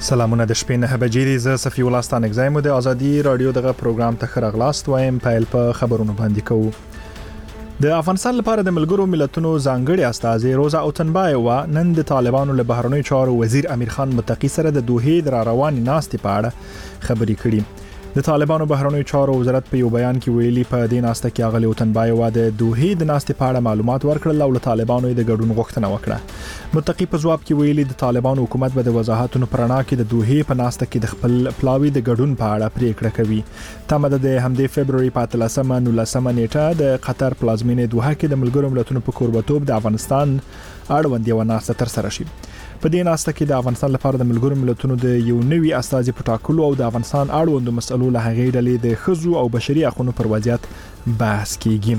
سلامونه د شپې 9 بجې دي. زه صفي الله ستانک زایم د ازادي رادیو دغه پروګرام ته خرغلاست وایم. پیل په خبرونو باندې کوو. د افغانستان لپاره د ملګرو ملتونو ځانګړي استازي روزا اوتنبایوا نن د طالبانو له بهرنیو چارو وزیر امیر خان متقی سره د دوحې د رواني ناستې په اړه خبرې کړې. د طالبانو بهرنیو چارو وزارت په یو بیان کې ویلي په دې ناسته کې اغلی اوتنبایوا د دوحې د ناستې په اړه معلومات ورکړل او له طالبانو د ګډون غوښتنه وکړه. متقی په ځواب کې ویلي د طالبانو حکومت به د وضاحتونو پرانا کې د دوحې په ناسته کې د خپل پلاوي د ګډون په اړه پریکړه کوي. تمه د همدې فبرवरी په 13 نیټه د قطر پلازمینې دوحه کې د ملګرو ملتونو په کوربتوب د افغانستان اړوند یو ناسته تر سره شي. په دې ناسته کې د افغانستان لپاره د ملګرو ملتونو د یو نوي استازي په ټاکلو او د افغانستان اړوند مسلو له هغې ډلې د ښځو او بشري حقوقو پر وضعیت بحث کیږي.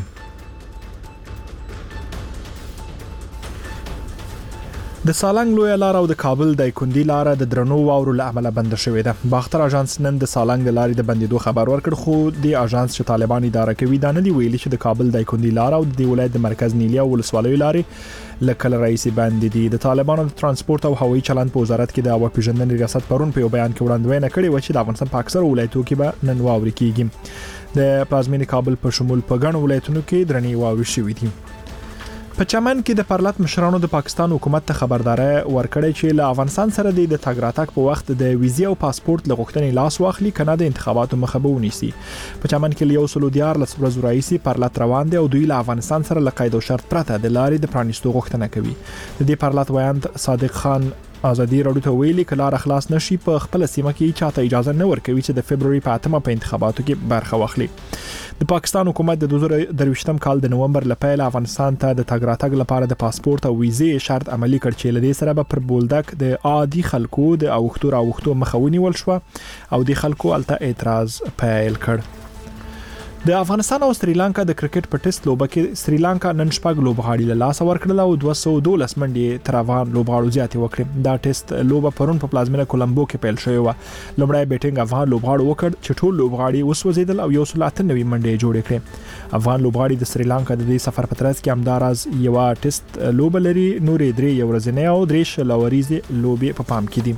د سالنګ لوی لار او د کابل د کندی لار د درنو واورو له امله بند شوې ده. باختر اژانس نن د سالنګ د لارې د بندیدو خبر ورکړ، خو د اژانس چې طالبان اداره کوي دا نه دی ویلي چې د کابل د کندی لار او د ولایت د مرکز نیلیا ولسوالۍ لارې لکه رئیس باندې دي. د طالبانو د ترانسپورت او هوایي چلند په وزارت کې د هوا پیژندنې ریاست پرون په یو بیان کې وړاندوینه کړې و چې د افغانستان په اکثر ولایتونو کې به نن واوري کیږي. د پلازمینې کابل په شمول په ګڼو ولایتونو کې درنې واوري شوې دي. په چمن کې د پرلط مشرانو د پاکستان حکومت ته خبرداري ورکړې چې له افغانستان سره د تګ راتګ په وخت د ویزې او پاسپورت لغوښتنې لاس واخلي کنه د انتخاباتو مخه به ونیسي. په چمن کې یو سلو دیار لسبرز رئیسي پرلط روان دي او دوی له افغانستان سره له قید او شرط پرته د لارې د پرانیستو غوښتنه کوي. د دې پرلط ویاند صادق خان ازادي رادیو ته ویلي کله اخلاص نشي په خپل سیمه کې چاته اجازه نه ورکوي چې د فبرवरी په 8 په انتخاباتو کې برخه واخلي. د پاکستان حکومت د 2023 کال د نومبر لپاره افغانستان ته د تګ راتګ لپاره د پاسپورت او ویزې شرط عملی کړ چې لدې سره به پر بولدک د عادي خلکو د اوختو مخاوني ول شو او د خلکو الته اعتراض پیل کړ. د افغانستان او سریلانکا د کرکټ په ټیسټ لوبه کې سریلانکا نن شپږ لوبغاړي له لاس ورکړل او 212 منډې تر افغان لوبغاړو زیاتې وکړې. دا ټیسټ لوبه پرون په پلازمینه کولمبو کې پیل شوې و. لومړی بیټینګ افغان لوبغاړو وکړ چې ټول لوبغاړي وسوځیدل او 193 منډې جوړې کړې. افغان لوبغاړي د سریلانکا د دې سفر په ترڅ کې همداراز یو ټیسټ لوبه لري، نورې درې یو ورځنۍ او درې شلوريزې لوبې په پام کې دي.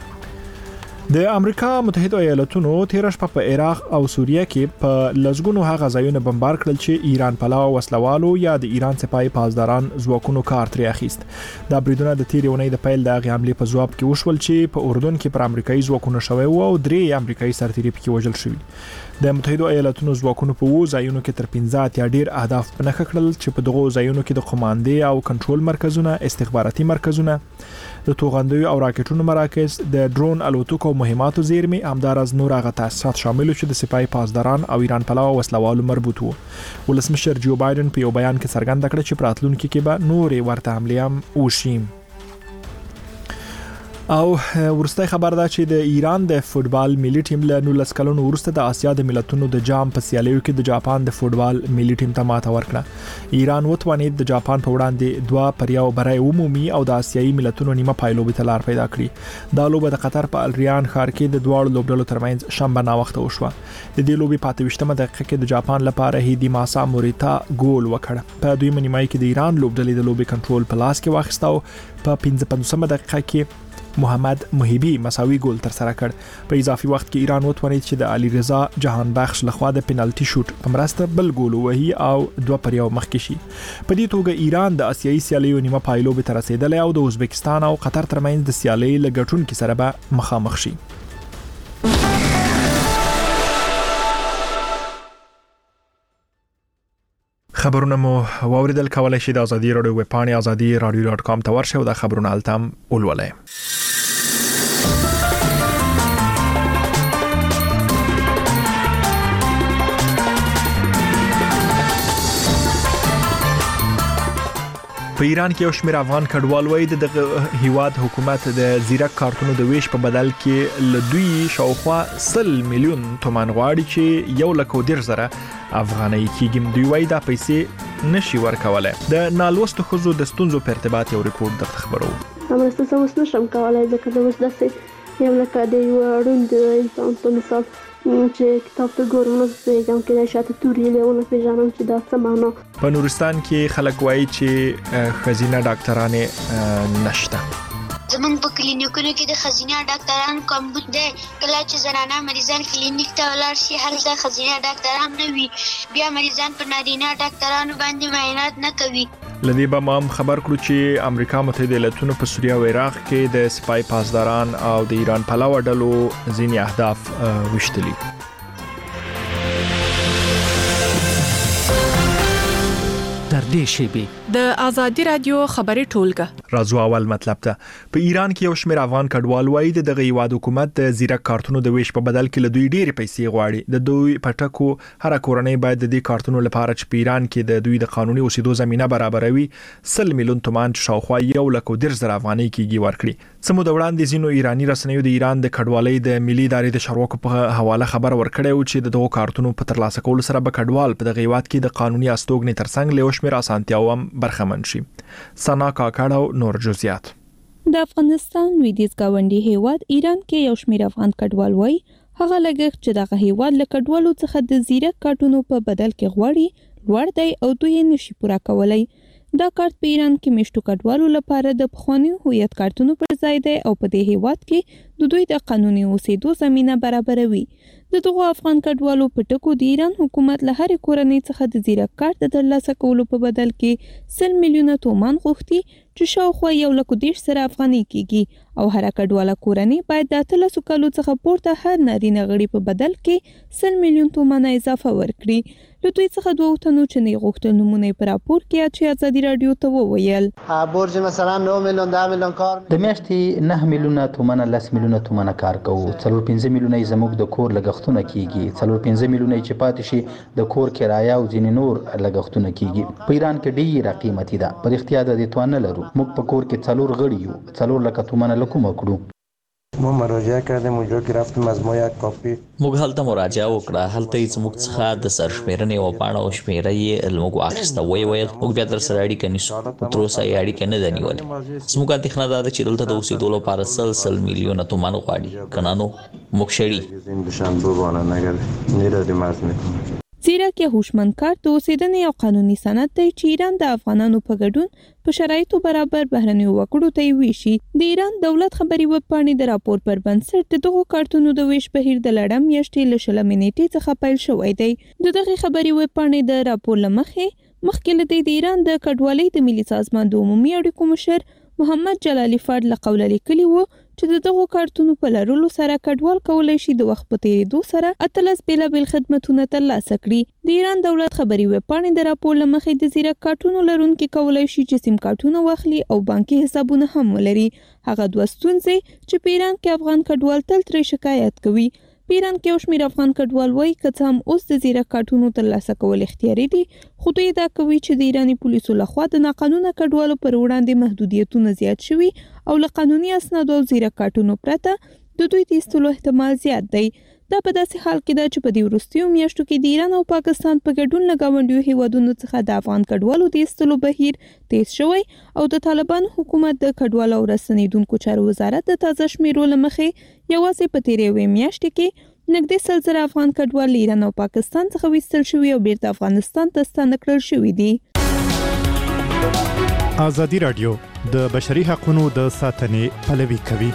د امریکا متحده ایالاتونو تیر شپه په عراق او سوریه کې په لزګونو هغه ځایونه بمبار کړل چې ایران پلاو وسلوالو یا د ایران سپایي پاسداران ځواکونو کار ترې اخیست. دا بریدونه د تیر یونۍ د پیل د حمله په ځواب کې وشول چې په اردن کې پر امریکایي ځواکونو شوی او درې امریکایي سرتیري پکې وژل شوي. د متحده ایالاتونو ځواکونو په وو ځایونو کې تر 15 یا ډیر اهداف پنهخ کړل چې په دغه ځایونو کې د قوماندې او کنټرول مرکزونه، استخباراتي مرکزونه، د توغندیو او راکټونو مراکز، د ډرون الوتکو مهماتو زیرمې، همدارز نور هغه تاسیسات شامل چې د سپایي پاسداران او ایران پلاو وسلوالو مربوط وو. ولسمشر جو بایدن په یو بیان کې څرګنده کړه چې راتلونکي کې به نورې ورته حملې هم وشي. او ورسته خبر ده چې د ایران د فوتبال ملي ټیم له 19 کلونو وروسته د آسیا د ملتونو د جام په سیالیو کې د جاپان د فوتبال ملي ټیم ته ماته ورکړه. ایران وتوانید د جاپان په وړاندې 2-1 برای عمومي او د آسیایي ملتونو نیمه پایلوبې ته لار پیدا کړې. دا لوبه د قطر په الریان ښار کې د دواړو لوبډلو ترمنځ شنبه ناوخته وشوه. د دې لوبې په 28مه دقیقه کې د جاپان لپاره هیدی ماسا موریتا ګول وکړ. په دویمه نیمه کې د ایران لوبډلې د لوبې کنټرول په لاس کې واخیسته او په 55مه دقیقه کې محمد محبی مساوي ګول تر سره کړ. په اضافي وخت کې ایران وتوانید چې د علي رضا جهان بخش لخوا د پنالټي شوټ په مرسته بل ګول وهي او 2-1 مخکې شي. په دې توګه ایران د آسیایي سیالیو نیمه پایلوبې ته رسیدلی او د ازبکستان او قطر ترمنځ د سیالۍ لګټونکو سره به مخامخ شي. خبرونه مو واوریدل، کولای شئ د ازادي رادیو ویب پاڼې azadi.radio.com ته ورشئ او د خبرونو التم ولولئ. په ایران کې یو شمېر افغان کډوال وایي د هیواد حکومت د زیرک کارتونو د ویش په بدل کې لدوی شاوخوا 100 میلیون تومان غواړي چې 1,10,000 افغانۍ کېږي. دوی وایي دا پیسې نشي ورکولای. د نالوستو ښځو د ستونزو په ارتباط یو ریپورت درته خبرو. همرسته اوس نشم کولای ځکه د اوس داسې یو لکه د یو روند انسان په مثال چې کتاب ته ګورم نو پیژنم کې شاته توري له پیژنم چې دا څه معنا. په نورستان کې خلک وایي چې خزینه ډاکټرانه نشته. زمونږ په کلینیکونو کې د ښځینه ډاکټرانو کمبود دی. کله چې زنانه مریضان کلینیک ته ولاړ شي هلته ښځینه ډاکټران نه وي، بیا مریضان په نارینه ډاکټرانو باندې معاینات نه کوي. لدی به هم خبر کړو چې امریکا متحده ایالاتونو په سوریه او عراق کې د سپای پاسداران او د ایران پلاوه ډلو ځینې اهداف وشتلي. در دې شیبي د ازادي رادیو خبري ټولګه راځو اول مطلب ته. په ایران کې یو شمېر افغان کډوال وایي د دغه هیواد حکومت د زیرک کارتونو د ویش په بدل کې له دوی ډېرې پیسې غواړي. د دوی پټکو هر کورنۍ باید د دې کارتونو لپاره چې په ایران کې د دوی د قانوني اوسېدو زمينه برابروي 100 میلیون تومان شاوخوا 1,10,000 افغانۍ کېږي ورکړي. سمو د وړاندې زینو ایرانی رسنیو د ایران د کډوالۍ د ملي ادارې د چارواکو په حواله خبر ورکړی و چې دغه کارتونو په ترلاسه کولو سره به کډوال په دغه هیواد کې د قانوني استوګنې ترڅنګ له شمېر اسانتیاو هم برخمن شي. سنا کاکړو نور جزئیات. د افغانستان لویدیځ گاونډي هیواد ایران کې یو شمېر افغان کډوال وایي هغه لګښت چې دغه هیواد له کډوالو څخه د زیرک کارتونو په بدل کې غواړي لوړ دی او دوی یې نشي پوره کولای. دا کارت په ایران کې میشتو کډوالو لپاره د پخواني هویت کارتونو پر ځای دی او په دې هیواد کې د دوی د قانوني اوسېدو زمينه برابروي. د دغه افغان کډوالو په ټکو د ایران حکومت له هر کورنۍ څخه د زیرک کارت د ترلاسه کولو په بدل کې 100 میلیونه تومان غوښتي چې شاوخوا 1,10,000 افغانۍ کېږي او هر کډواله کورنۍ باید د 13 کالو څخه پورته هر نارینه غړي په بدل کې 100 میلیون تومان اضافه ورکړي. له دوی څخه 2 تنو چې نه غوښتل نمونه په راپور کې چې ازادي رادیو ته وویل برج مثلا 9 میلیون 10 میلیون کار د میاشتې 9 میلیونه تومان 10 میلیونه تومان کار کوو. 4-5 میلیونه زموږ د کور لګښتونه کیږي. 4-5 میلیونه چې پاتې شي د کور کرایه او ځینې نور لګښتونه کیږي. په ایران کې ډیره قیمتي ده. په اختیار د دې توان نه لرو. موږ په کور کې 4 غړي یو. 4 لک تومان لکوم کړو. ما مراجعه کردیم اونجا که رفتیم از ما یک کاپی موږ هلته مراجعه وکړه. هلته یې موږ څخه د سرشمیرنې او پاڼه او شمیره یې موږ واخیسته. ویل موږ بیا در سره اړیکه نیسو. تر اوسه یې اړیکه نه ده نیولې. زموږ اندېښنه دا ده چې دلته د اوسېدو لپاره 100 میلیونه تومان غواړي. که نه نو موږ شړي. این دوشنبه بانه نگرد نیرادی مرز میکنم. زیرک یا هوشمند کارت د اوسېدنې او قانوني سند دی چې ایران د افغانانو په ګډون په شرایطو برابر بهرنیو وګړو ته ویشي. د ایران دولت خبري وب پاڼې د راپور پر بنسټ دغه کارتونو د ویش بهیر د لړم میاشتې له 20 نیټې څخه پیل شوی دی. دغه خبري وب پاڼې د راپور مخکې له د ایران د کډوالۍ د ملي سازمان د عمومي اړیکو مشر محمد جلالی فرد له قوله لیکلي وو چې دغه کارتونو په لرلو سره کډوال کولای شي د وخت په تیریدو سره 18 بیلابیل خدمتونه ترلاسه کړي. د ایران دولت خبري وب پاڼې د راپور لمخې د زیرک کارتونو لرونکي کولای شي چې سیم کارتونه واخلي او بانکي حسابونه هم ولري. هغه دوه ستونزې چې په ایران کې افغان کډوال تل ترې شکایت کوي. په ایران کې یو شمېر افغان کډوال وایي که څه هم اوس د زیرک کارتونو ترلاسه کول اختیاري دي خو دوی دا کوي چې د ایراني پولیسو لخوا د ناقانونه کډوالو پر وړاندې محدودیتونه زیات شوي او له قانوني اسنادو او زیرک کارتونو پرته د دوی د ایستلو احتمال زیات دی. دا په داسې حال کې ده چې په دې وروستیو میاشتو کې د ایران او پاکستان په ګډون له ګاونډیو هیوادونو څخه د افغان کډوالو د ایستلو بهیر تیز شوی او د طالبان حکومت د کډوالو او رسنیدونکو چارو وزارت د تازه شمیرو له مخې یوازې په تیرې میاشتې کې نږدې 100 افغان کډوال له ایران او پاکستان څخه ویستل شوي او بیرته افغانستان ته ستانه کړل شوي دي. ازادي رادیو د بشري حقوقو د ساتنې پلوي کوي.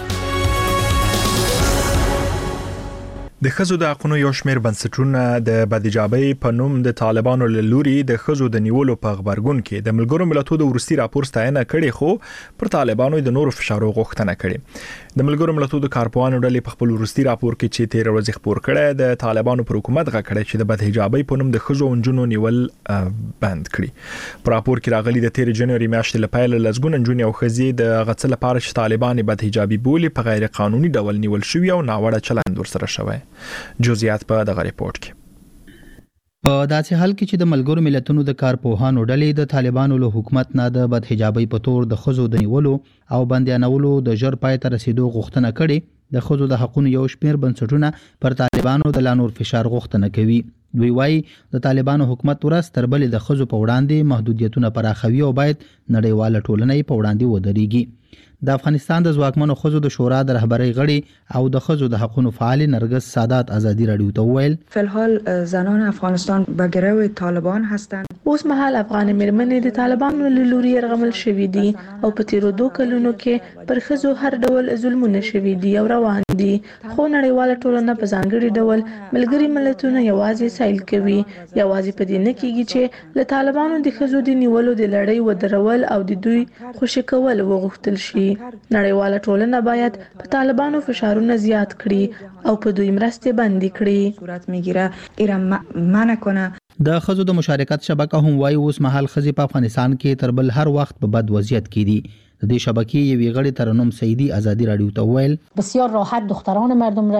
د ښځو د حقوقو یو شمېر بنسټونه د بدحجابۍ په نوم د طالبانو له لوري د ښځو د نیولو په خبرګون کې د ملګرو ملتونو د ورستي راپور ستاینه کړې خو پر طالبانو د نورو فشارو غوښتنه کړې. د ملګرو ملتونو د کارپوهانو ډلې په خپل ورستي راپور کې چې 13 ورځې خبر کړي د طالبانو پر حکومت غږ چې د بدحجابۍ په نوم د ښځو او نجونو نیول بند کړي. په راپور کې راغلي د 13 جنوري میاشتې لپاره لږګونه نجونې او ښځې د غڅ لپاره چې طالبان بدحجابي بولي په غیر قانوني ډول نیول شوی او ناوړه چلند ورسره شوی. جزئیات په دغه ریپورت کې په داسې حال کې چې د ملګرو ملتونو د کارپوهانو ډلې د طالبانو له حکومت نه د بدحجابۍ په تور د ښځو د نیولو او بندیانولو د ژر پای ته رسیدو غوښتنه کړې، د ښځو د حقوقو یو شمېر بنسټونه پر طالبانو د لا نور فشار غوښتنه کوي. دوی وايي د طالبانو حکومت ورځ تر بلې د ښځو په وړاندې محدودیتونه پراخوي او باید نړیواله ټولنه په وړاندې ودرېږي. د افغانستان د ځواکمنو ښځو د شورا د رهبرۍ غړي او د ښځو د حقوقو فعال نرګس سادات ازادي رادیو ته وویل فلحال زنان افغانستان به گروه طالبان هستند. اوس مهال افغان مېرمنې د طالبانو له لوري یرغمل شوې دي او په تیرو 2 کلونو کې پر ښځو هر ډول ظلمونه شوي دي او روان دي، خو نړیواله ټولنه په ځانګړي ډول ملګري ملتونه یوازې سایل کوي. یوازې په دې نه کېږي چې له طالبانو د ښځو د نیولو د لړۍ ودرول او د دوی خوشي کول وغوښتل شي. نړیواله ټولنه باید په طالبانو فشارونه زیات کړي او په دوی مرستې بندي کړي. صورت میگیره ایران منع کنه. د ښځو د مشارکت شبکه هم وایي اوس مهال ښځې په افغانستان کې تر بل هر وخت په بد وضعیت کې دي. د دې شبکې یوې غړي ترنم سیدی ازادي رادیو ته ویل بسیار راحت دختران مردم را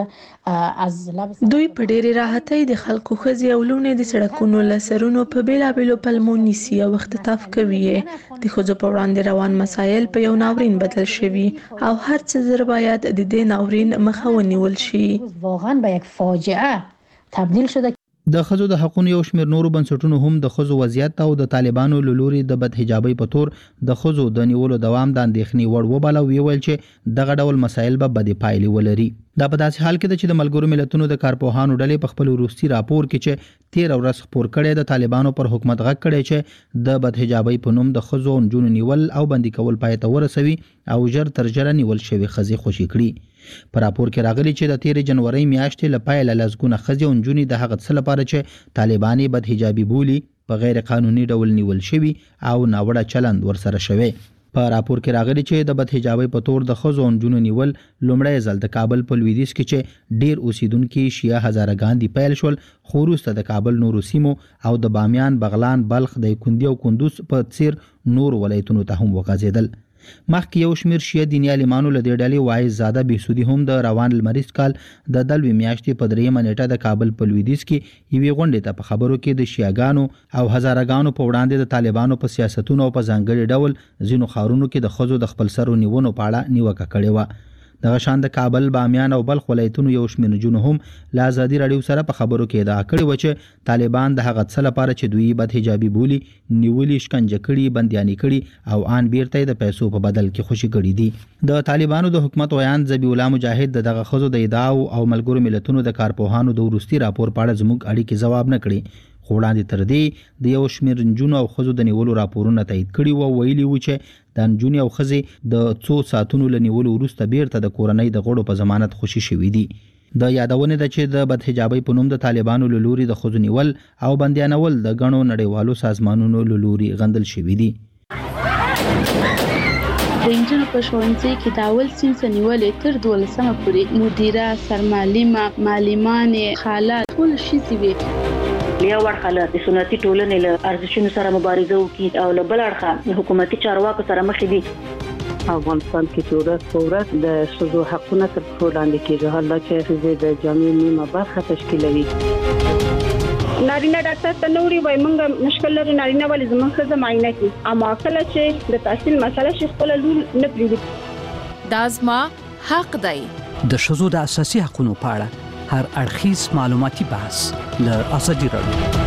از لب دوی په ډېرې راحتۍ د خلکو ښځې او لوڼې د سړکونو له سرونو په بیلابېلو پلمو نیسي او اختطاف کوي. د ښځو په وړاندې روان مسایل په یو ناورین بدل شوي او هر څه زر باید د دې ناورین مخه ونیول شي. واقعا به یک فاجعه تبدیل شده. د ښځو د حقوقو یو شمېر نورو بنسټونو هم د ښځو وضعیت او د طالبانو له لوري د بدحجابۍ په تور د ښځو د نیولو دوام د اندېښنې وړ وباله او ویل چې دغه ډول مسایل به بدې پایلې ولري. دا په داسې حال کې ده چې د ملګرو ملتونو د کارپوهانو ډلې په خپل وروستي راپور کې چې 13 ورځ خپور کړی د طالبانو پر حکومت غږ کړی چې د بدحجابۍ په نوم د ښځو او نجونو نیول او بندي کول پای ته ورسوي او ژر تر ژره نیول شوي ښځې خوشي کړي. په راپور کې راغلي چې د 13 جنوري میاشتې له پیله لسګونه ښځې او نجونې د هغه څه لپاره چې طالباني بدحجابي بولي په غیر قانوني ډول نیول شوي او ناوړه چلند ورسره شوی. په راپور کې راغلي چې د بدحجابۍ په تور د ښځو او نجونو نیول لومړی ځل د کابل په لویدیځ کې چې ډیر اوسیدونکي شیعه هزارګان دي پیل شول، خو وروسته د کابل نورو سیمو او د بامیان، بغلان، بلخ، دایکنډي او کندوز په څیر نور ولایتونو ته هم وغځېدل. مخکې یو شمېر شیعه دیني عالمانو له دې ډلې وایز زاده بهسودي هم د روان لمریز کال د دلوي میاشتې په 3 نیټه د کابل په لویدیځ کې یوې غونډې ته په خبرو کې د شیعهګانو او هزارګانو په وړاندې د طالبانو په سیاستونو او په ځانګړي ډول ځینو ښارونو کې د ښځو د خپل سرو نیونو په اړه نیوکه کړې وه. دغه شان د کابل، بامیان او بلخ ولایتونو یو شمېر نجونو هم له ازادي راډیو سره په خبرو کې ادعا کړې وه چې طالبان د هغه څه لپاره چې دوی بدحجابي بولي نیولي، شکنجه کړي، بندیاني کړي او آن بیرته د پیسو په بدل کې خوشي کړي دي. د طالبانو د حکومت ویان ذبیح الله مجاهد دغه ښځو د ادعاو او ملګرو ملتونو د کارپوهانو د وروستي راپور په اړه زموږ اړیکې ځواب نه کړي، خو وړاندې تر دې د یو شمېر نجونو او ښځو د نیولو راپورونه تایید کړي وو. ویلي وو چې د نجونې او ښځې د څو ساعتونو له نیولو وروسته بیرته د کورنۍ د غړو په ضمانت خوشي شوي دي. د یادونې ده چې د بدحجابۍ په نوم د طالبانو له لوري د ښځو نیول او بندیانول د ګڼو نړیوالو سازمانونو له لوري غندل شوي دي. د انجونو په ښوونځي کې د اول صنف نیولې تر 12مه پورې مدیره، سرمعلمه، معلمانې، خاله ټول ښځې وي. یو اړخه له سنتي ټولنې له ارزښتونو سره مبارزه وکړي او له بل اړخه حکومتي چارواکو سره مخ دي. افغانستان کې چې ورځ په ورځ د ښځو حقونه تر پښو لاندې کېږي، حالا چې ښځې د جامعې نیمه برخه تشکیلوي. نارینه ډاکټر ته نو وړي وای مونږ مشکل لري نارینه ولې زموږ ښځه معاینه کوي، اما کله چې د تحصیل مسله شي خپل لور نه پریږدي. دا زما حق دی. د ښځو د اساسي حقوقو په اړه هر اړخیز معلوماتي بحث له ازادي راډیو.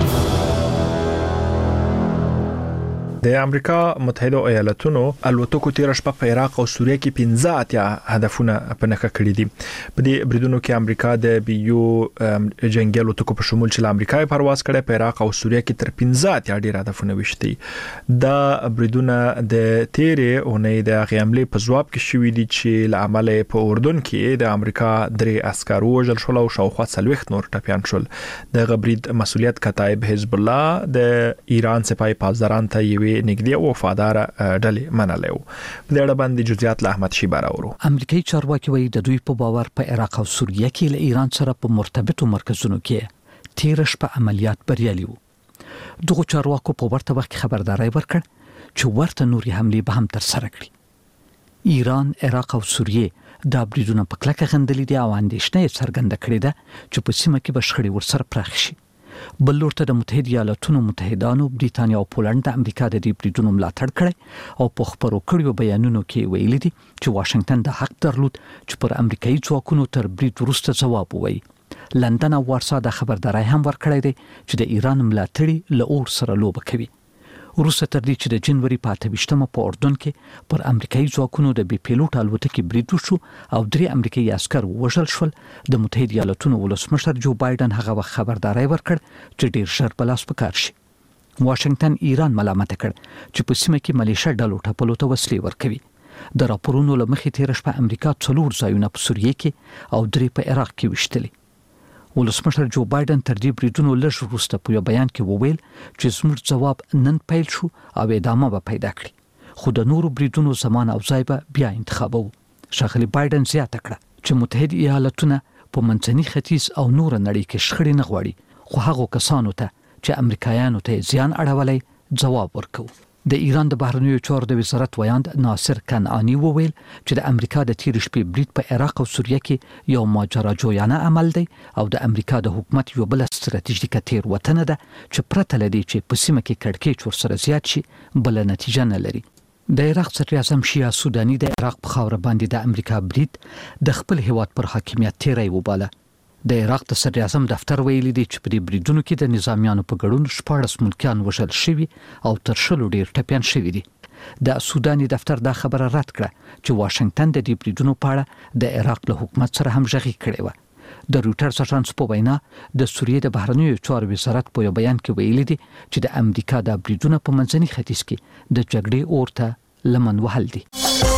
د امریکا متحده ایالاتونو الوتکو تیر شپه په عراق او سوریه کې 15 هدفونه په نښه کړي دي. په دې بریدونو کې امریکا د بیو جنگي الوتکو په شمول چې امریکا پرواز کړي په عراق او سوریه کې تر 15 ډیر هدفونه وشتي. دا بریدونه د تیرې اونۍ د غیاملې په ځواب کې شوې دي چې له عمله په اردن کې د امریکا 3 عسکر وژل شول او شاوخوا 40 نور ټپيان شول. د غبرید مسؤلیت کتایب حزب الله د ایران سپاه پاسداران ته یوې نږدې او وفادار ډلې منلو. په دې اړه باندې جزئیات له احمد شي بارورو. امریکایي چارواکي وایي د دوی په باور په عراق او سوریه کې له ایران سره په مرتبطو مرکزونو کې تیر شپه عملیات بریالي وو. دغه چارواکو په ورته وخت خبرداري ورکړ چې ورته نوري حملې به هم تر سره کړي. ایران، عراق او سوریه دا بریدونه په کلکه غندلي دي او اندېښنه څرګنده کړې ده چې په سیمه کې به شخړې ورسره پراخ شي. بل لور ته د متحده ایالاتونو متحدانو بریتانیا او پولند د امریکا د دې بریدونو ملاتړ کړي او په خبرو کړیو بیانونو کې ویلي دي چې واشنگټن د حق درلود چې پر امریکایي ځواکونو تر برید وروسته ځواب ووایي. لندن او وارسا د خبرداري هم ورکړې دي چې د ایران ملاتړي له اور سره لوبه کوي. وروسته تر دې چې د جنوري په 28مه په اردن کې پر امریکایي ځواکونو د بي پیلوټ الوتکې برید وشو او 3 امریکایي عسكر وژل شول، د متحده ایالاتونو ولسمشر جو بایدن هغه وخت خبرداري ورکړ چې ډیر ژر بلاس پکار شي. واشنگټن ایران ملامت کړ چې په سیمه کې ملیشه ډلو ټپلو ته وسلې ورکوي. د راپورونو لمخې تیر شپه امریکا 4 ځایونه په سوریه کې او 3 په عراق کې وشتلي. ولسمشر جو بایدن تر دې بریدونو لږ وروسته په یو بیان کې وویل چې زموږ ځواب نن پیل شو او ادامه به پیدا کړي، خو د نورو بریدونو زمان او ځای به بیا انتخابو. ښاغلي بایدن زیاته کړه چې متحده ایالاتونه په منځني ختیځ او نور نړۍ کې شخړې نه غواړي، خو هغه کسانو ته چې امریکایانو ته زیان اړولای ځواب ورکوي. د ایران د بهرنیو چارو د وزارت ویاند ناصر کنعانی وویل چې د امریکا د تیر شپې برید په عراق او سوریه کې یو ماجراجویانه عمل دی او د امریکا د حکومت یو بل ستراتیژیکه تیروتنه ده چې پرته لدی چې په سیمه کې کړکېچ ورسره زیات شي بل نتیجه نه لري. د عراق صدر اعظم شیعه سودانی د عراق په خاور باندې د امریکا برید د خپل هیواد پر حاکمیت تیری وباله. د عراق د صدر اعظم دفتر ویلي دی چې په دې بریدونو کې د نظامیانو په ګډون 14 ملکیان وژل شوي او تر 100 ډیر ټپیان شوي دي. د سوداني دفتر دا خبره رد کړه چې واشنگټن د دې بریدونو په اړه د عراق له حکومت سره همغږي کړې و. د رويټرز اژانس په وینا د سوریې د بهرنیو چارو وزارت په یو بیان کې ویلي دی چې د امریکا د بریدونو په منځني ختیځ کې د جګړې اورته لمن وهل دي.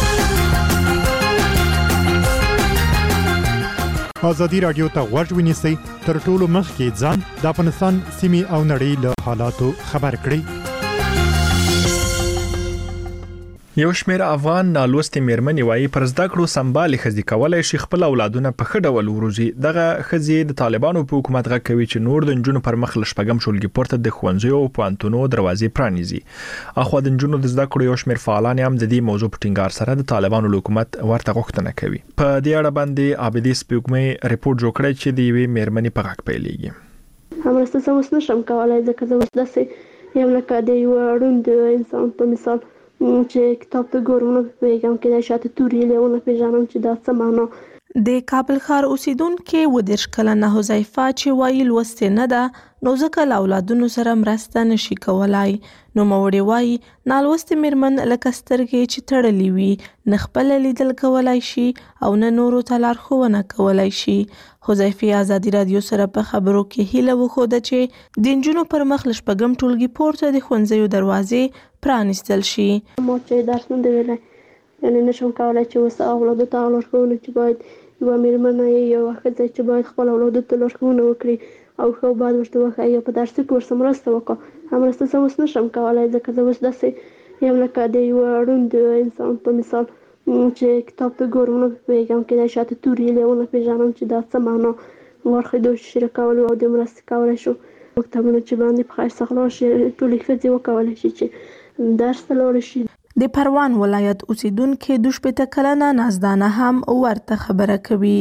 ازادي رادیو ته غوږ ونیسئ، تر ټولو مخکې ځان د افغانستان سیمې او نړۍ له حالاتو خبر کړئ. یو شمېر افغان نالوستي میرمنې وایي پر زده کړو سمبال ښځې کولای شي خپل اولادونه په ښه ډول وروزي. دغه ښځې د طالبانو په حکومت غږ کوي چې نور د نجونو پر مخ لشپږم شولګي پورته د ښوونځیو او پوهنتونونو دروازې پرانیزي. اخو د نجونو د زده کړو یو شمېر فعالان هم د دې موضوع په ټینګار سره د طالبانو حکومت ورته غوښتنه کوي. په دې اړه باندې عابدي سپوږمۍ ریپورت جوړ کړی چې د یوې میرمنې په غږ پیلېږي. همرسته سمس نشم کولای ځکه زه اوس داسې یم لکه د یو اړوند انسان په مثال چې کتاب ته ګورم نو پیغام کې د شاته توري له پیژنم چې دا څه معنا. د کابل ښار اوسیدونکو ودرش کلنه حذیفه چې وایي لوست نه ده نو ځکه له اولادونو سره مرسته نشي کولای. نو موړې وایي نالوستې میرمن لکه سترګې چې تړلې وي نه خپل لیدل کولای شي او نه نورو ته لارښوونه کولای شي. حذیفه ازادي رادیو سره په خبرو کې هیله وښوده چې د نجونو پر مخ لشپږم ټولګي پورته د ښوونځیو دروازې پرانیستل شي. ما چې درس نه ویلای یعنی نشم کولای چې اوس اولادو ته لارښوونه چې باید یو میرمن یو ښځه چې باید خپل اولادو ته لارښوونه وکړي او خو باید ورته وښایي په درس کې ورسره مرسته وکړي. همرسته زه اوس نشم کولای ځکه زه اوس داسې یم لکه د یو اړوند انسان په مثال چې کتاب ته ګورم نو پیغام کې د شاته توري له پیژنم چې دا څه معنا. ورخه د شریک کول او د مرسته کول شو مکتبونه چې باندې په خیر سخلا شي ټولې ښځې وکولای شي چې درس ته لاړ شي. د پروان ولایت اوسیدونکو د 15 کلنه نازدانه هم ورته خبره کوي.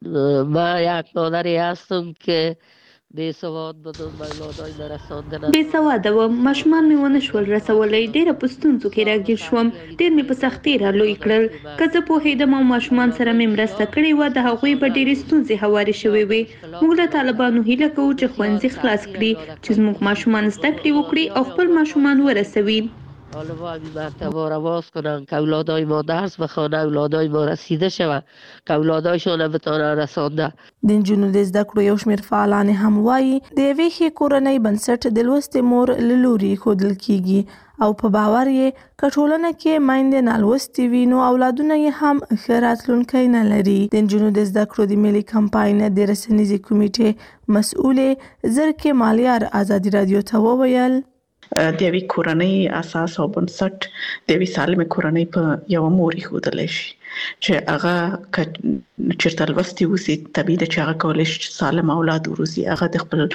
ما یک مادری هستم که بیسواد بدون اولادای نرساندن. بیسواده وم، ماشومان مې ونه شول رسولی، ډېره په ستونزو کې راګیر شوم، ډېر مې په سختۍ را لوی کړل. که زه پوهېدم او ماشومان سره مې مرسته کړې وه د هغوی به ډېرې ستونزې هوارې شوې وې. موږ له طالبانو هیله کوو چې ښوونځي خلاص کړي چې زموږ ماشومان زده کړې وکړي او خپل ماشومان ورسوي. طالبا همین مرتبه را باز کنن که اولادای ما درس بخوانه، اولادای ما رسیده شوه، که اولادایشون بتانن رسانده. د نجونو د زده کړو یو شمېر فعالان هم وایي د یوې ښې کورنۍ بنسټ د لوستې مور له لوري ښودل کیږي او په باور یې که ټولنه کې میندې نالوستې وي نو اولادونه یې هم ښه راتلونکی نه لري. د نجونو د زده کړو د ملي کمپاین د رسنیزې کمیټې مسؤلې زرکې مالیار ازادي رادیو ته وویل د یوې کورنۍ اساس او بنسټ د یوې سالمې کورنۍ په یو مور ایښودلی شي چې هغه چېرته لوستې اوسي طبیعي ده چې هغه کولی شي چې سالم اولاد وروزي. هغه د خپل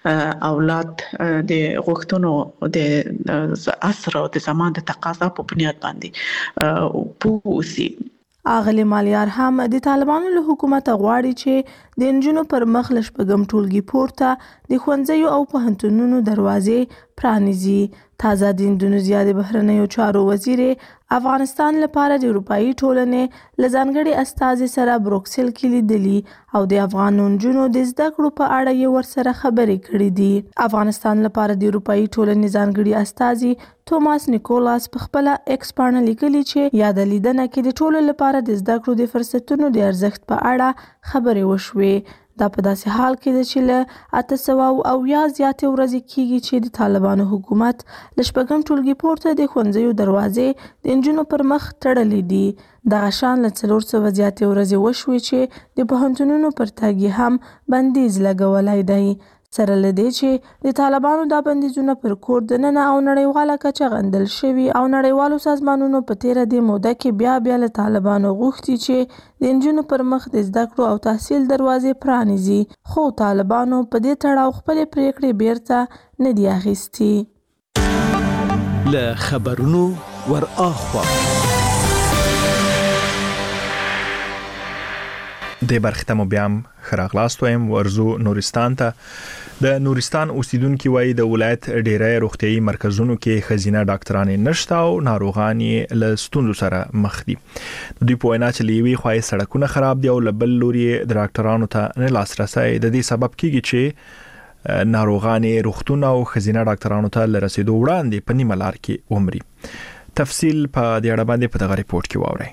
اولاد د غوښتنو د عصر او د زمان د تقاضا په بنیاد باندې پوه اوسي. اغلی مالیار هم د طالبانو له حکومت غواړي چې د نجونو پر مخ لشپږم ټولګي پورته د ښوونځیو او پوهنتونونو دروازې پرانیزي. تازه د اندونیزیا د بهرنیو چارو وزیر افغانستان لپاره د اروپایي ټولنې له ځانګړي استازي سره بروکسل کې لیدلي او د افغان نجونو د زده کړو په اړه یې ورسره خبرې کړې دي. افغانستان لپاره د اروپایي ټولنې ځانګړي استازي توماس نیکولاس په خپل ایکس باندې لیکلي چې یاده لیدنه کې د ټولو لپاره د زده کړو د فرصتونو د ارزښت په اړه خبرې وشوې. دا په داسې حال کې ده چې له 800 زیاتې ورځې کېږي چې د طالبانو حکومت له شپږم ټولګي پورته د ښوونځیو دروازې د نجونو پر مخ تړلې دي. دغه شان له 400 زیاتې ورځې وشوې چې د پوهنتونونو پر تګ هم بندیز لګولی دی. سره له دې چې د طالبانو دا بندیزونه پر کور دننه او نړیواله کچه غندل شوي او نړیوالو سازمانونو په تیره دې موده کې بیا له طالبانو غوښتي چې د نجونو پر مخ د زده کړو او تحصیل دروازې پرانیزي، خو طالبانو په دې تړاو خپلې پریکړې بیرته نه دي اخیستي. له خبرونو ور اخوا د برخه مو بیا خراغلاست وایم ورزو نورستان ته. د نورستان اوسیدونکو وایي د ولایت ډیری روغتيایي مرکزونو کې خزینه ډاکټران نشته او ناروغان له ستونزو سره مخ دي. دوی په وینا چې لیوي خوای سړکونه خراب دي او لبل لوري د ډاکټرانو ته نه لاسرسي د دې سبب کیږي چې ناروغان روغتونه او خزینه ډاکټرانو ته لرسیدو وړاندې په نیمه لار کې عمرې. تفصیل په دې اړه باندې په دغه ریپورت کې واورئ.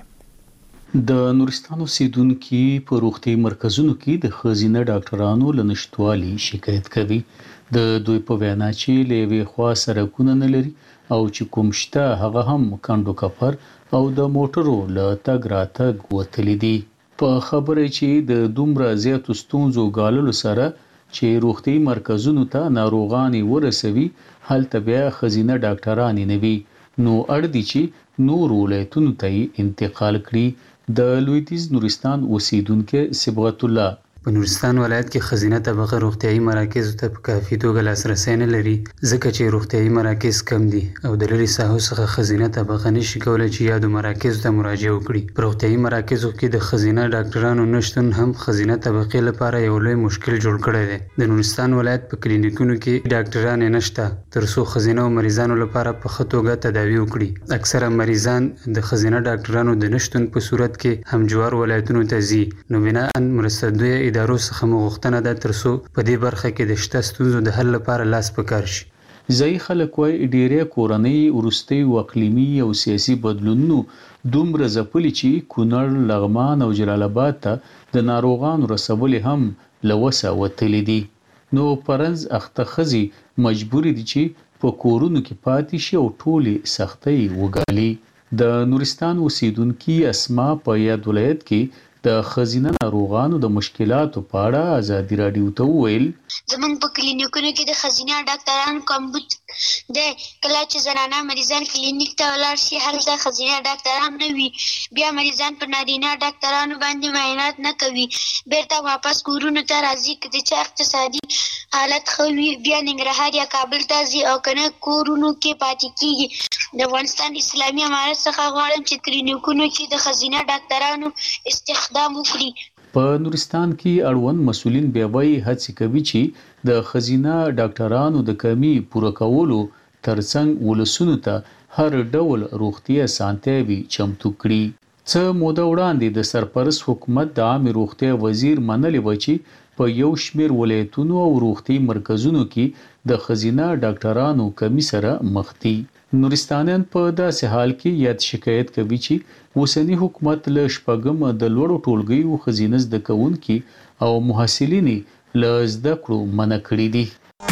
د نورستان اوسیدونکو په روغتي مرکزونو کې د خزینه ډاکټرانو لنشټوالي شکایت کوي. د دوی په وینا چې لیوي خوا سرکونه نه لري او چې کومشته هغه هم کندو کفر او د موټرو له تګ راتګ وتلی دي. په خبره چې د دومره زیاتو ستونزو غاللو سره چې روغتي مرکزونو ته ناروغان ورسوي هلته بیا خزینه ډاکټران نه وي، نو اړ دي چې نور ولایتونو ته انتقال کړي. د لویدیز نورستان اوسیدونکو صبغت الله په نورستان ولایت کې خزینه طبقه روغتيایي مراکز ته په کافي توګه لاسرسي نه لري، ځکه چې روغتيایي مراکز کم دي او د لري ساحو څخه خزینه طبقه نشي کولای چې یادو مراکز ته مراجعه وکړي. په روغتيایي مراکزو کې د خزینه ډاکټرانو نشتون هم خزینه طبقه لپاره یو لوی مشکل جوړ کړی دی. د نورستان ولایت په کلینیکونو کې ډاکټران نشته ترڅو خزینه او مریضانو لپاره په ښه توګه تداوی وکړي. اکثره مریضان د خزینه ډاکټرانو د نشتون په صورت کې هم جوار ولایتونو ته ځي، نو بنا ان مرستندوی ادارو څخه مغوښتنه ده ترڅو په دې برخه کې د شته ستونزو د حل لپاره لاس پکار شي. ځای خلک وايي ډیری کورنۍ ورستي او اقلیمي او سیاسي بدلونونو دومره ځپلي چې کونړ، لغمان او جلال آباد ته د ناروغانو رسول هم لوسه وتلی دي. نو پرنځ اخته خزي مجبور دي چې په کورونو کې پاتې شي او ټولي سختۍ وګالي. د نورستان اوسیدونکو اسما په یاد ولایت کې د خزینه ناروغانو د مشکلاتو په اړه ازادي رادیو ته وویل زمونږ په کلینیکونو کې د خزینه ډاکټرانو کمبود دی. کله چې زنانه مریضان کلینیک ته ولاړ شي هلته خزینه ډاکټران نه وي، بیا مریضان په نارینه ډاکټرانو باندې معاینات نه کوي، بیرته واپس کورونو ته راځي. که د چا اقتصادي حالت ښه وي بیا ننګرهار یا کابل ته ځي او کنه کورونو کې پاتې کیږي. د افغانستان اسلامي امارت څخه غواړم چې کلینیکونو کې د خزینه ډاکټرانو استخدام وکړي. په نورستان کې اړوند مسولین بیا وایي هڅه کوي چې د خزینه ډاکټرانو د کمی پوره کولو ترڅنګ ولسونو ته هر ډول روغتي اسانتیاوي چمتو کړي. څه موده وړاندې د سرپرست حکومت د عام روغتي وزیر منلې و چې په یو شمېر ولایتونو او روغتي مرکزونو کې د خزینه ډاکټرانو کمی سره مخ دي. نورستانیان په داسې حال کې یاد شکایت کوي چې اوسنی حکومت له شپږم د لوړو ټولګیو خزینه زده کوونکي او محصلین له زده کړو منع کړي دي.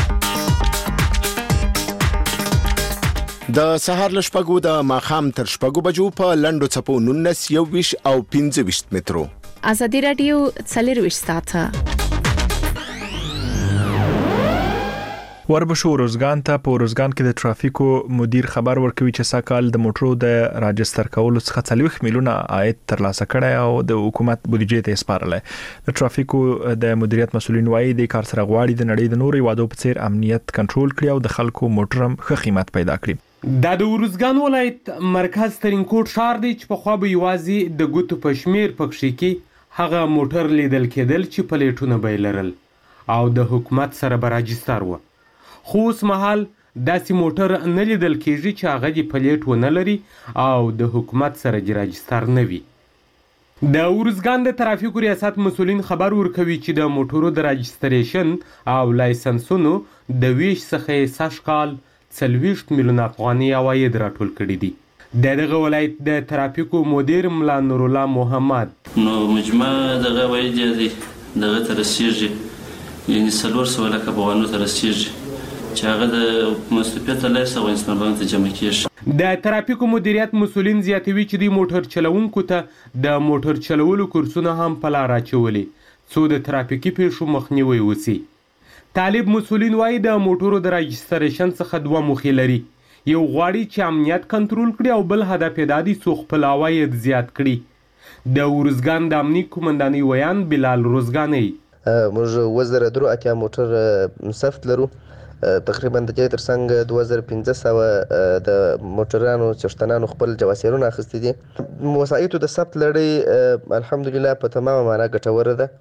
د سهار له شپږو د ماښام تر شپږو بجو په لنډو څپو 19 21 او 25 مترو. ازادي رادیو 24 ساعته وربشو روزګان ته په روزګان کې د ټرافیکو مدیر خبر ورکوي چې ساکال د موټرو د راجستر کولو څخه 40 میلیونه عاید ترلاسه کړي او د حکومت بودیجې ته سپارل. د ټرافیکو د مدیریت مسولین وایي د کار سره غواړي د نړۍ د نورو وادو په څیر امنیت کنټرول کړي او د خلکو موټرم ښه قیمت پیدا کړي. دا د روزګان ولایت مرکز ترین کوټ شهر دی چې په خوا به یوازې د ګوتو په شمیر پکښې کې هغه موټر لیدل کېدل چې پلیټونه به لرل او د حکومت سره به راجستر و. خو اوس مهال داسې موټر نه لیدل کېږي چې هغه د پلیټ ونه لري او د حکومت سره د راجستر نه وي. د ارزګان د ترافیکو ریاست مسولین خبر ورکوي چې د موټرو د راجستریشن او لایسنسونو د ویش څخه سږ کال 40 میلیون افغاني عواید راټول کړي دي. د دغه ولایت د ترافیکو مدیر ملا نور الله محمد نو مجمع دغه عواید دي دغه ته رسیږي یعنی 400 لکه افغانو ته رسیږي چې هغه د مستفید لایسنس افغانستان باندې جمع کیږي. د ترافیکو مدیریت مسولین زیاتوي چې د موټر چلوونکو ته د موټر چلولو کورسونه هم په لار اچولي څو د ترافیکي پیښو مخنیوي وسی. طالب مسولین وایي د موټرو د راجستریشن څخه دوه موخې لري. یو غواړي چې امنیت کنټرول کړي او بل هدف یې دا دی څو خپل عواید زیات کړي. د ارزګان د امنیت قومندانۍ ویان بلال روزګانۍ موږ 2083 موټر ثبت لرو تقریبا د جای ترڅنګ 2500 د موټرانو چشتنانو خپل جواسیرونه اخیستي دي. وسایطو د ثبت لړۍ الحمدلله په تمامه معنا ګټوره ده.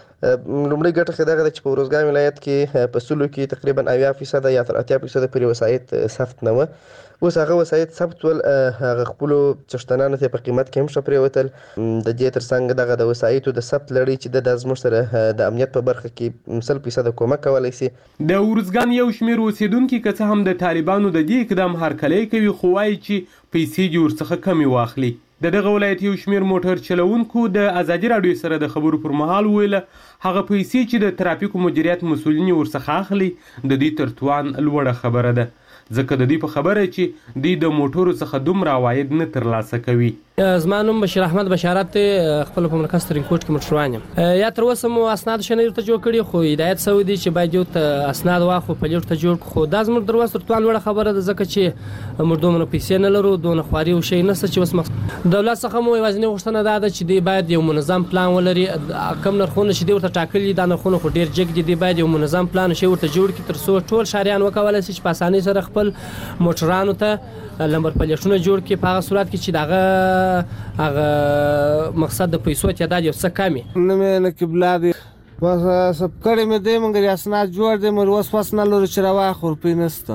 لومړی ګټه خو دغه ده چې په ارزګان ولایت کې په سلو کې تقریبا 80% یا تر 80% پورې وسایط ثبت نه وه. اوس هغه وسایط ثبت ول هغه خپلو چشتنانو ته په قیمت کې هم ښه پرېوتل. د دې ترڅنګ دغه د وسایطو د ثبت لړۍ چې د زموږ سره د امنیت په برخه کې 100% کومک کولی سي. د ارزګان یو شمېر اوسېدونکي که څه هم د طالبانو د دې اقدام هرکلی کوي خو وایي چې پیسې دې ورڅخه کمې واخلي. د دغه ولایت یو شمېر موټر چلوونکو د ازادي راډیو سره د خبرو پر مهال ویله هغه پیسې چې د ترافیکو مدیریت مسولین ورڅخه اخلي د دې تر توان لوړه خبره ده ځکه د دې په خبره چې دوی د موټرو څخه دومره عواید نه ترلاسه کوي. زما نوم بشیر احمد بشارت خپل په مرکز ترینکوټ کې موټروان یم. یا تر اوسه مو اسناد شنه ورته جوړ کړي خو هدایت سوی دی چې باید یو اسناد واخو په لور ته جوړ خو دا زموږ در وسه توان وړه خبره ده ځکه چې موږ دومره پیسې نه لرو دونه خواري او شي نه چې اوس دولت څخه مو یوازینی غوښتنه دا ده چې دی باید یو منظم پلان ولري. کم نرخونه چې دی ورته ټاکلي دا نرخونه خو ډیر جګ دي باید یو منظم پلان شي ورته جوړ کړي تر څو ټول شهریان وکولای شي چې په اسانۍ سره خپل موټرانو ته لمبر پلیټونه جوړ کړي په هغه صورت کې چې هغه مقصد د پیسو تعداد یو څه کمی نه مې نکیب لادي بس سب کړي مې دې مونږ اسناد جوړ دې مې وس وس نه لور چې روا خور پینسته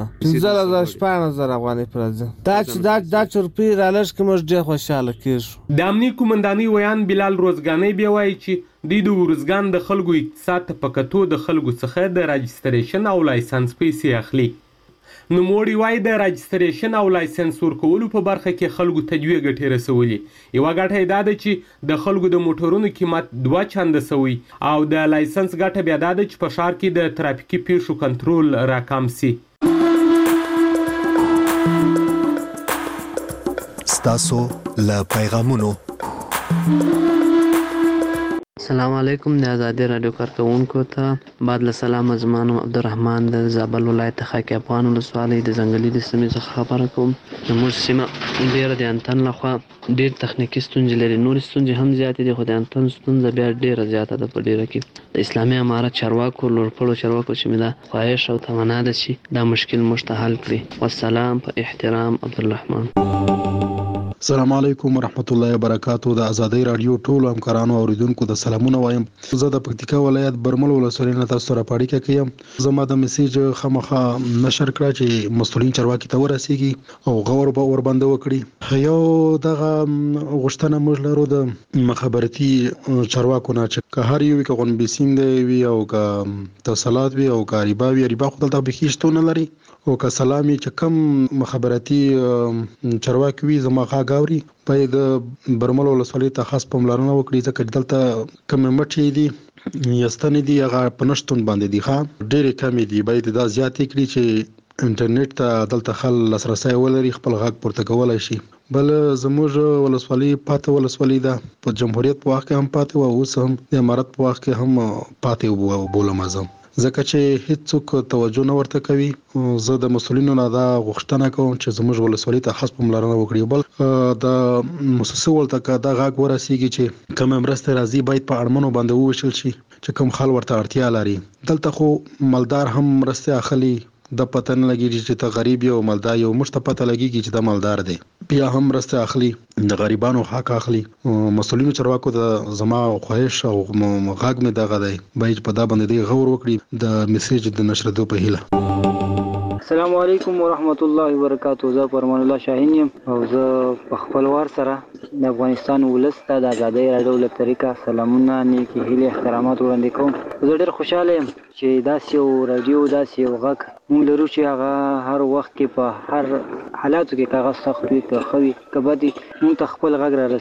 15000 افغاني پرځ دا چې دا چرپی رالش کې موږ ډېر خوشاله کیږو. د امنیت قومندانۍ ویان بلال روزګانۍ بیا وایي چې د ارزګان د خلکو اقتصاد ته په کتو د خلکو څخه د راجستریشن او لایسنس پیسې اخلي. نوموړي وایي د راجستریشن او لایسنس ورکولو په برخه کې خلکو ته دوه ګټې رسولي. یوه ګټه یې دا ده چې د خلکو د موټرونو قیمت 2 چنده سوی او د لایسنس ګټه بیا دا ده چې په ښار کې د ترافیکي پیښو کنټرول راکم سي. ستاسو له پیغامونو السلام علیکم د ازادي رادیو کارکونکو ته بعد له سلام زمانو عبدالرحمن د زابل ولایت خاک افغان ولسوالۍ د ځنګلي د سیمې څخه خبره کوم. زموږ سیمه ډیره د انتن لخوا ډیر تخنیکی ستونزې لري. نور ستونزې هم زیاتې دي خو د انتن ستونزه بیا ډیره زیاته ده. په ډیره کې د اسلامي امارت چارواکو لوړپوړو چارواکو چې مې دا خواهش او تمنا ده چې دا مشکل موږ ته حل کړي. والسلام په احترام عبدالرحمن. السلام علیکم ورحمت الله وبرکاتو. د ازادي رادیو ټولو همکارانو او اوریدونکو د سلامونه وایم. زه د پکتیکا ولایت برمل ولسوالۍ نه تاسو سره پاړیکه کوم. زما د میسیج خامخا نشر کړه چې مسؤلین چارواکي ته ورسیږي او غور به ور باندې وکړي. یو دغه غوښتنه موږ لرو د مخابرتي چارواکو نه چې هر یو کې غون بیسین دی وی او کا توصلات وی او کا ریبا خو دلته به هیڅ نه لري او که سلامي چې کم مخابرتي چارواکي وي زما غاوري باید برمل ولسوالۍ ته خاص پاملرنه وکړي ځکه دلته کم مټي دي یستنې دي هغه په نشټون باندې دي ښه ډېرې کمې دي. باید دا زیاتې کړي چې انټرنیټ ته دلته خل لاسرسی ولري خپل غږ پورته کولی شي. بل زموږ ولسوالۍ پاتې ولسوالۍ ده په جمهوریت په وخت کې هم پاتې وه اوس هم د امارت په وخت کې هم پاتې بولم زه ځکه چې هیڅوک توجه نه ورته کوي. زه د مسؤلینو نه دا غوښتنه کوم چې زموږ ولسوالۍ ته خاص پاملرنه وکړي. بل د مؤسسو ولته که دا غږ ورسیږي چې کومه مرسته راځي باید په اړمنو باندې وویشل شي چې کوم خل ورته اړتیا لري. دلته خو مالدار هم مرسته اخلي د پته نه لګیږي چې ته غریب یو مالدار یو مشته پته لګیږي چې دا مالدار دی بیا هم مرسته اخلي د غریبانو حق اخلي. مسؤلینو چارواکو د زما خواهش او غږ مې دغه دی باید په دا باندې غور وکړي د میسیج د نشردو په هیله. السلام علیکم ورحمت الله وبرکاتہ. زه فرمان الله شاهین یم او زه په خپل وار سره د افغانستان ولس ته د ازادۍ راډیو له طریقه سلامونه نیکی هیلې احترامات وړاندې کوم. زه ډېر خوشاله یم چې داسې یو راډیو داسې یو غږ موږ لرو چې هغه هر وخت کې په هر حالاتو کې که هغه سخت وي که ښه وي که بد وي موږ ته خپل غږ را